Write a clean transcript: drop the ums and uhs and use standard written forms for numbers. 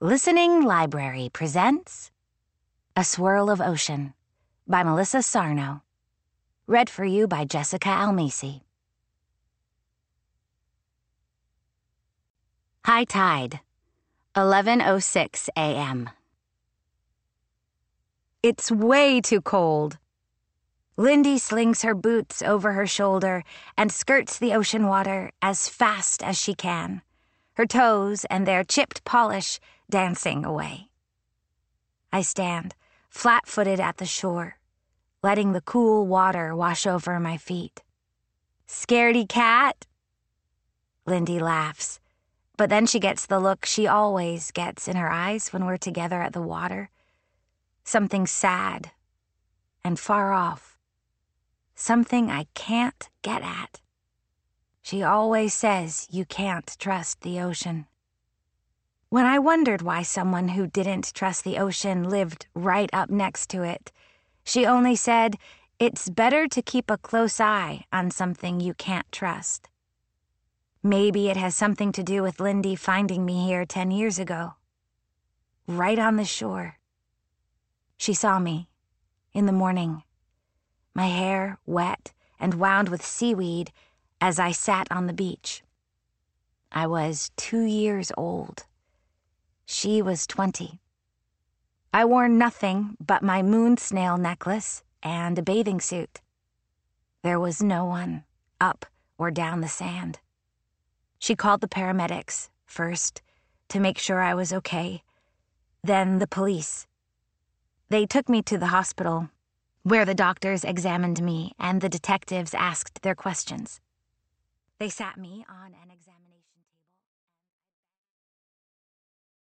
Listening Library presents A Swirl of Ocean by Melissa Sarno. Read for you by Jessica Almisi. High tide, 11:06 a.m. It's way too cold. Lindy slings her boots over her shoulder and skirts the ocean water as fast as she can, her toes and their chipped polish dancing away. I stand, flat-footed at the shore, letting the cool water wash over my feet. "Scaredy cat?" Lindy laughs, but then she gets the look she always gets in her eyes when we're together at the water. Something sad and far off. Something I can't get at. She always says you can't trust the ocean. When I wondered why someone who didn't trust the ocean lived right up next to it, she only said, it's better to keep a close eye on something you can't trust. Maybe it has something to do with Lindy finding me here 10 years ago. Right on the shore. She saw me, in the morning, my hair wet and wound with seaweed as I sat on the beach. I was 2 years old. She was 20. I wore nothing but my moon snail necklace and a bathing suit. There was no one up or down the sand. She called the paramedics first to make sure I was okay, then the police. They took me to the hospital, where the doctors examined me and the detectives asked their questions. They sat me on an examination.